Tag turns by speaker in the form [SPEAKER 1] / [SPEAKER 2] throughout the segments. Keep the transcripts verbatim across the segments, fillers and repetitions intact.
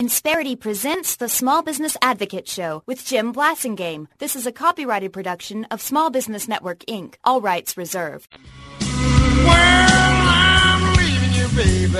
[SPEAKER 1] Insperity presents the Small Business Advocate Show with Jim Blasingame. This is a copyrighted production of Small Business Network, Incorporated. All rights reserved.
[SPEAKER 2] Well, I'm leaving you, baby.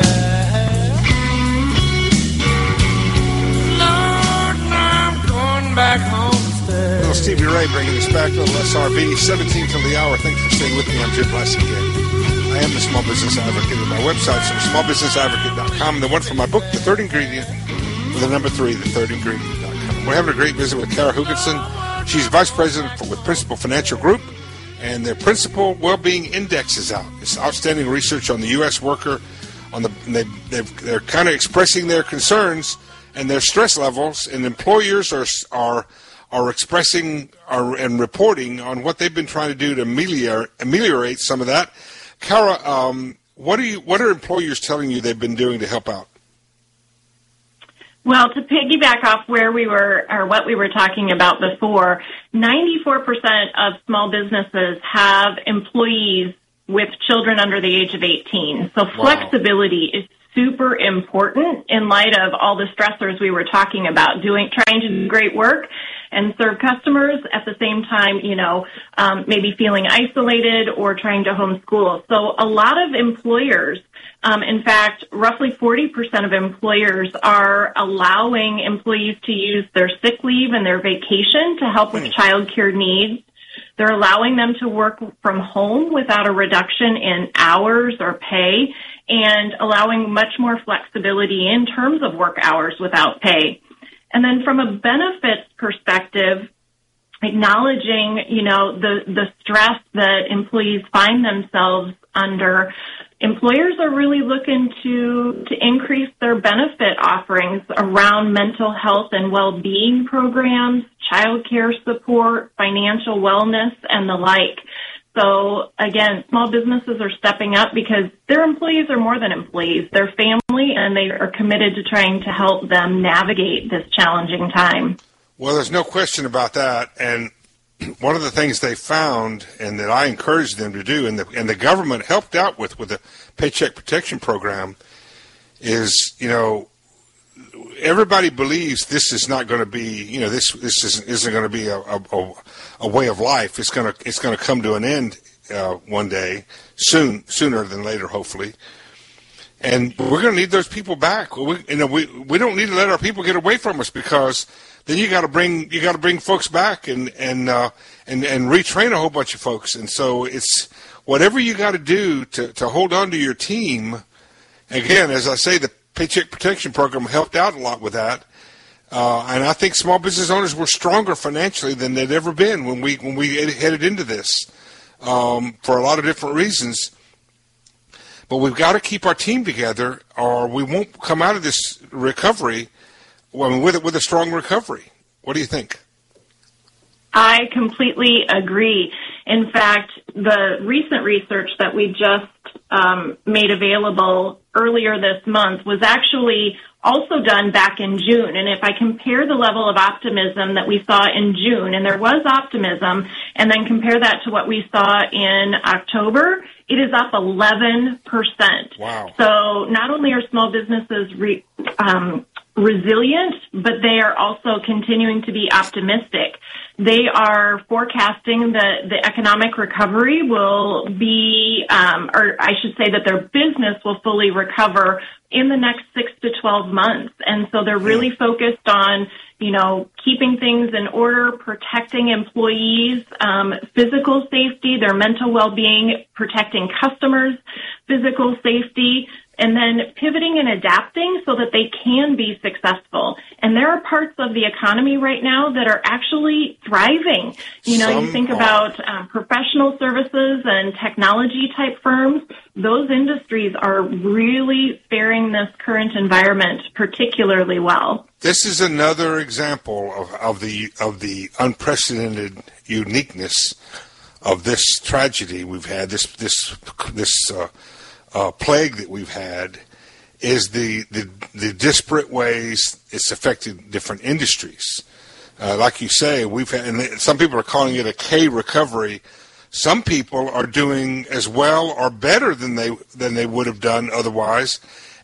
[SPEAKER 2] Lord, I'm going back home to stay.
[SPEAKER 3] Little Stevie Ray bringing us back to little S R B, seventeen till the hour. Thanks for staying with me. I'm Jim Blasingame. I am the Small Business Advocate. My website's from small business advocate dot com. The one from my book, The Third Ingredient, with the number three, the third ingredient dot com. We're having a great visit with Kara Hugenson. She's Vice President for, with Principal Financial Group, and their Principal Wellbeing Index is out. It's outstanding research on the U S worker. On the they they've, they're kind of expressing their concerns and their stress levels, and employers are are are expressing are, and reporting on what they've been trying to do to ameliorate, ameliorate some of that. Kara, um, what are you? What are employers telling you they've been doing to help out?
[SPEAKER 4] Well, to piggyback off where we were, or what we were talking about before, ninety-four percent of small businesses have employees with children under the age of eighteen. So flexibility wow. is super important in light of all the stressors we were talking about, doing, trying to do great work and serve customers at the same time, you know, um, maybe feeling isolated or trying to homeschool. So a lot of employers, um, in fact, roughly forty percent of employers are allowing employees to use their sick leave and their vacation to help with childcare needs. They're allowing them to work from home without a reduction in hours or pay, and allowing much more flexibility in terms of work hours without pay. And then from a benefits perspective, acknowledging, you know, the, the stress that employees find themselves under, employers are really looking to, to increase their benefit offerings around mental health and well-being programs, child care support, financial wellness, and the like. So, again, small businesses are stepping up because their employees are more than employees. They're family, and they are committed to trying to help them navigate this challenging time.
[SPEAKER 3] Well, there's no question about that. And one of the things they found, and that I encouraged them to do, and the, and the government helped out with, with the Paycheck Protection Program, is, you know, everybody believes this is not going to be, you know, this this isn't, isn't going to be a, a, a way of life. It's going to it's going to come to an end uh, one day, soon, sooner than later, hopefully. And we're going to need those people back. We, you know, we we don't need to let our people get away from us, because then you got to bring you got to bring folks back and and uh, and and retrain a whole bunch of folks. And so it's whatever you got to do to to hold on to your team. Again, as I say, the Paycheck Protection Program helped out a lot with that, uh, and I think small business owners were stronger financially than they'd ever been when we when we headed into this, um, for a lot of different reasons. But we've got to keep our team together, or we won't come out of this recovery, I mean, with with a strong recovery. What do you think?
[SPEAKER 4] I completely agree. In fact, the recent research that we just um, made available earlier this month was actually also done back in June. And if I compare the level of optimism that we saw in June, and there was optimism, and then compare that to what we saw in October, it is up eleven percent.
[SPEAKER 3] Wow.
[SPEAKER 4] So not only are small businesses re, um, resilient, but they are also continuing to be optimistic. They are forecasting that the economic recovery will be, um, or I should say that their business will fully recover in the next six to twelve months. And so they're really focused on, you know, keeping things in order, protecting employees, um, physical safety, their mental well-being, protecting customers' physical safety, and then pivoting and adapting so that they can be successful. And there are parts of the economy right now that are actually thriving. You know, Some you think are. about um, professional services and technology-type firms. Those industries are really faring this current environment particularly well.
[SPEAKER 3] This is another example of, of the of the unprecedented uniqueness of this tragedy we've had, this this this uh, uh, plague that we've had, is the, the the disparate ways it's affected different industries. Uh, like you say, we've had, and some people are calling it a K recovery. Some people are doing as well or better than they than they would have done otherwise,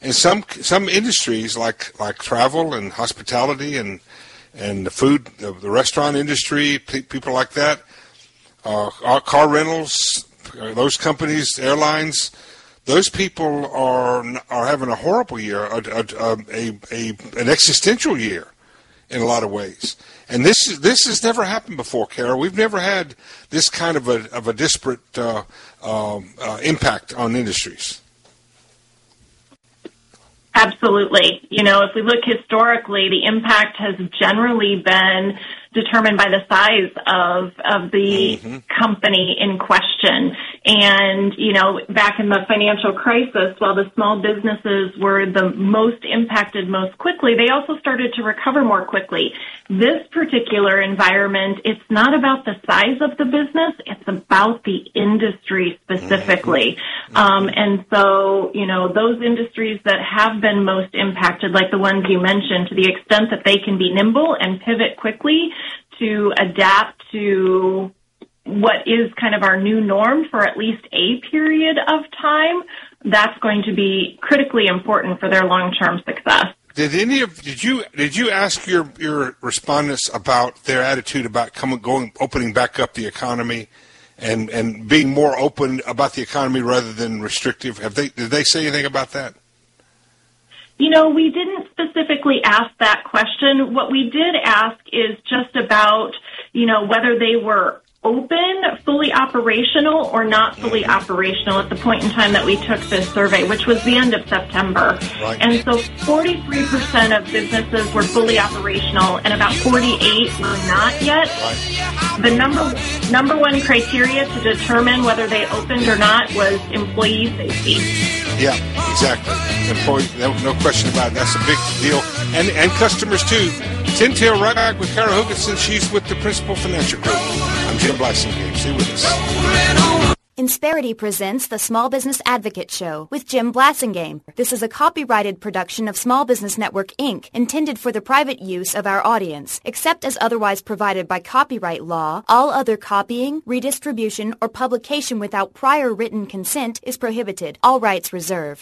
[SPEAKER 3] And some some industries like like travel and hospitality and and the food, the, the restaurant industry, pe- people like that, uh, our car rentals, uh, those companies, airlines, those people are are having a horrible year, a, a, a, a an existential year in a lot of ways. And this is, this has never happened before, Carol. We've never had this kind of a of a disparate uh, uh, uh, impact on industries.
[SPEAKER 4] Absolutely. You know, if we look historically, the impact has generally been determined by the size of of the mm-hmm. company in question. And, you know, back in the financial crisis, while the small businesses were the most impacted most quickly, they also started to recover more quickly. This particular environment, it's not about the size of the business, it's about the industry specifically. Mm-hmm. Um, and so, you know, those industries that have been most impacted, like the ones you mentioned, to the extent that they can be nimble and pivot quickly to adapt to what is kind of our new norm for at least a period of time, that's going to be critically important for their long-term success.
[SPEAKER 3] Did any of did you did you ask your, your respondents about their attitude about coming going opening back up the economy and, and being more open about the economy rather than restrictive? Have they did they say anything about that?
[SPEAKER 4] You know, we didn't specifically ask that question. What we did ask is just about, you know, whether they were open, fully operational, or not fully operational at the point in time that we took this survey, which was the end of September.
[SPEAKER 3] Right.
[SPEAKER 4] And so forty-three percent of businesses were fully operational, and about forty-eight were not yet.
[SPEAKER 3] Right.
[SPEAKER 4] The number number one criteria to determine whether they opened or not was employee safety.
[SPEAKER 3] Yeah, exactly. Employee, no, no question about it. That's a big deal. And and customers, too. Tin Tail right back with Carol Hugenson. She's with the Principal Financial Group. I'm Jim Blasingame. Stay with us.
[SPEAKER 1] Insperity presents the Small Business Advocate Show with Jim Blasingame. This is a copyrighted production of Small Business Network, Incorporated, intended for the private use of our audience. Except as otherwise provided by copyright law, all other copying, redistribution, or publication without prior written consent is prohibited. All rights reserved.